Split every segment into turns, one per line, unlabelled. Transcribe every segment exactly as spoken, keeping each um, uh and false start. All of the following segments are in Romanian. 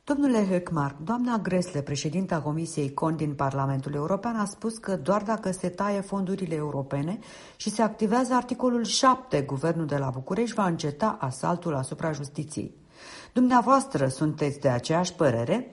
Domnule Hökmark, doamna Gräßle, președinta Comisiei Cont din Parlamentul European, a spus că doar dacă se taie fondurile europene și se activează articolul șapte, guvernul de la București va înceta asaltul asupra justiției. Dumneavoastră sunteți de aceeași părere?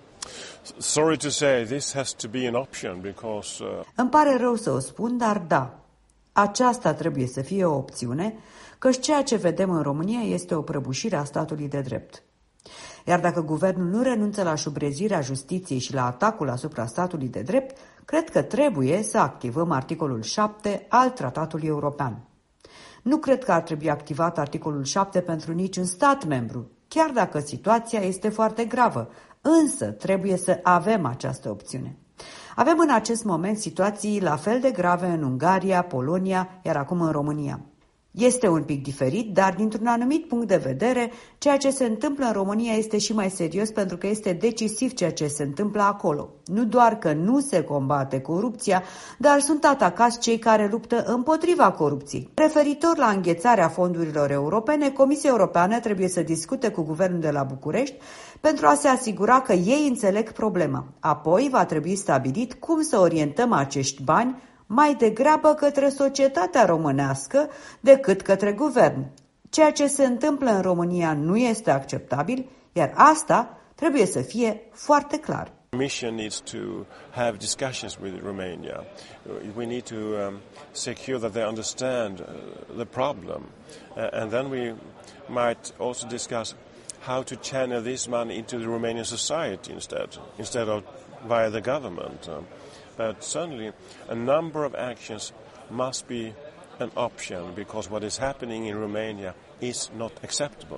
Sorry to say, this has to be an option because, uh...
Îmi pare rău să o spun, dar da, aceasta trebuie să fie o opțiune, căci ceea ce vedem în România este o prăbușire a statului de drept. Iar dacă guvernul nu renunță la șubrezirea justiției și la atacul asupra statului de drept, cred că trebuie să activăm articolul șapte al Tratatului European. Nu cred că ar trebui activat articolul șapte pentru niciun stat membru, chiar dacă situația este foarte gravă, însă trebuie să avem această opțiune. Avem în acest moment situații la fel de grave în Ungaria, Polonia, iar acum în România. Este un pic diferit, dar dintr-un anumit punct de vedere, ceea ce se întâmplă în România este și mai serios pentru că este decisiv ceea ce se întâmplă acolo. Nu doar că nu se combate corupția, dar sunt atacați cei care luptă împotriva corupției. Referitor la înghețarea fondurilor europene, Comisia Europeană trebuie să discute cu guvernul de la București pentru a se asigura că ei înțeleg problema. Apoi va trebui stabilit cum să orientăm acești bani mai degrabă către societatea românească decât către guvern. Ceea ce se întâmplă în România nu este acceptabil, iar asta trebuie să fie foarte clar.
The Commission needs to have discussions with Romania. We need to um, secure that they understand uh, the problem, uh, and then we might also discuss how to channel this money into the Romanian society instead, instead of via the government. Uh, But certainly a number of actions must be an option because what is happening in Romania is not acceptable.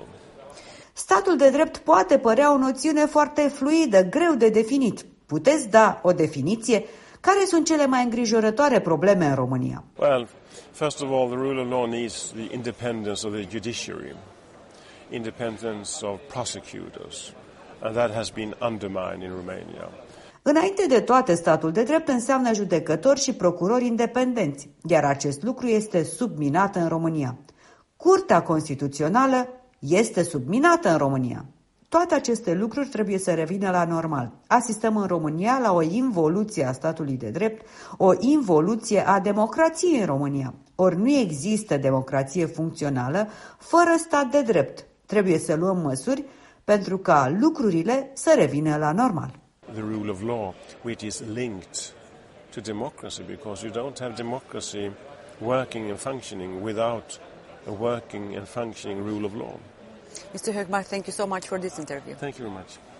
Statul de drept poate părea o noțiune foarte fluidă, greu de definit. Puteți da o definiție? Care sunt cele mai îngrijorătoare probleme în România?
Well, first of all, the rule of law needs the independence of the judiciary, independence of prosecutors, and that has been undermined in Romania.
Înainte de toate, statul de drept înseamnă judecători și procurori independenți, iar acest lucru este subminat în România. Curtea Constituțională este subminată în România. Toate aceste lucruri trebuie să revină la normal. Asistăm în România la o involuție a statului de drept, o involuție a democrației în România. Ori nu există democrație funcțională fără stat de drept. Trebuie să luăm măsuri pentru ca lucrurile să revină la normal.
The rule of law, which is linked to democracy, because you don't have democracy working and functioning without a working and functioning rule of law.
Mister Hökmark, thank you so much for this interview.
Thank you very much.